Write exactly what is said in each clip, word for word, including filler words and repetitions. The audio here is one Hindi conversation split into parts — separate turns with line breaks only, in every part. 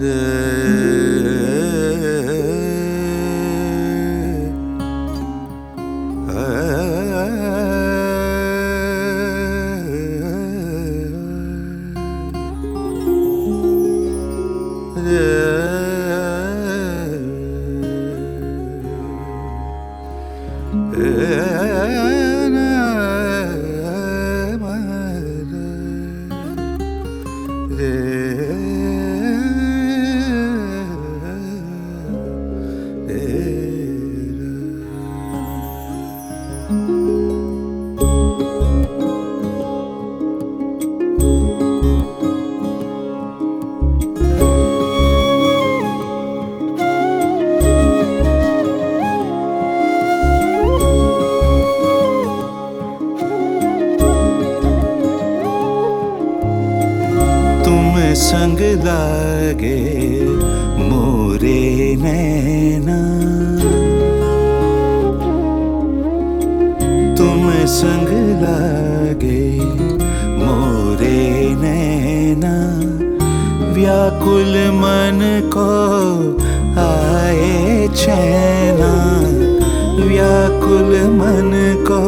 संग लागे मोरे नैना, तुम संग लागे मोरे नैना, व्याकुल मन को आए चैना, व्याकुल मन को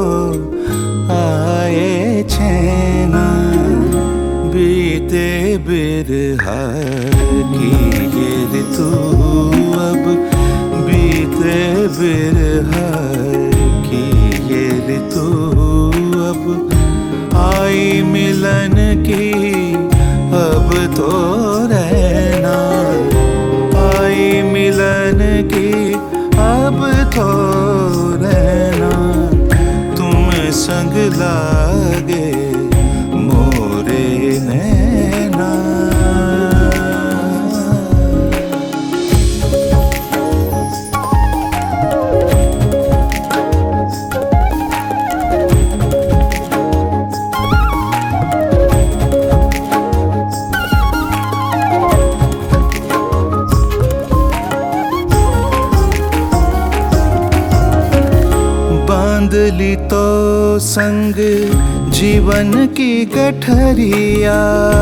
आए चैना, बीते बिरहा की ये ऋतु अब, बीते बिरहा की ये ऋतु अब, आई मिलन की अब तो रहना, आई मिलन की अब तो रहना, तुम संग लागे मोरे नैना। बांध ली तो संग जीवन की गठरिया,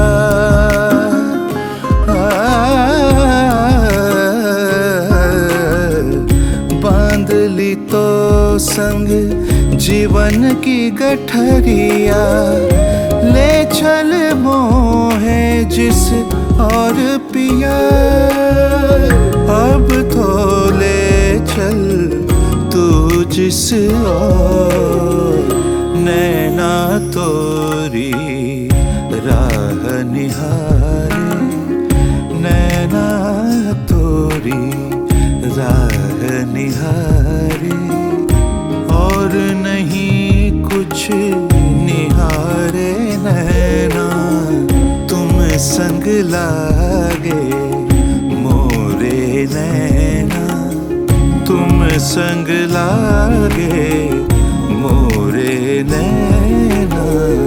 बांध ली तो संग जीवन की गठरिया, ले चल मोहे जिस और पिया, अब तो ले चल तू जिस और, नैना तोरी राह निहारे, नैना तोरी राह निहारे, और नहीं कुछ निहारे नैना, तुम संग लागे मोरे नैना, तुम संग लागे मोरे नैना।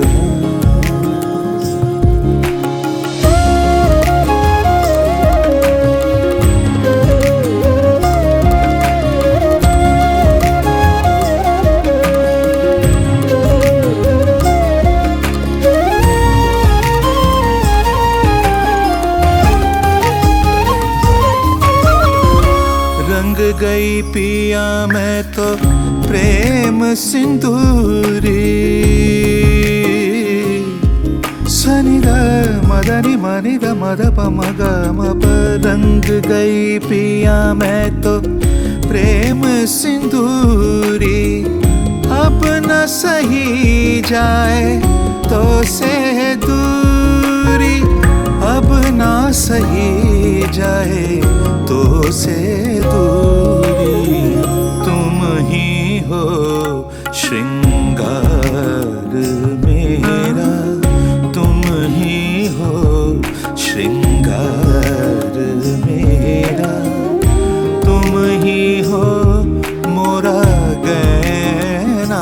रंग गई पिया मैं तो प्रेम सिंदूरी, सनि द मदनि मनि द मद प म ग म प, रंग गई पिया मैं तो प्रेम सिंदूरी, अब न सही जाए तो से दूरी, अब ना सही जाए तो से दूरी, तुम ही हो श्रृंगार मेरा, तुम ही हो श्रृंगार मेरा, तुम ही हो मोरा गहना,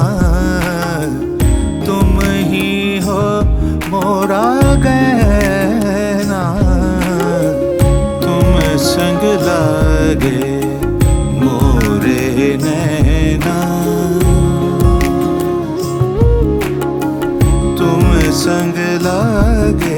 तुम ही हो मोरा गहना, तुम संग लागे मोरे नैना, तुम संग लागे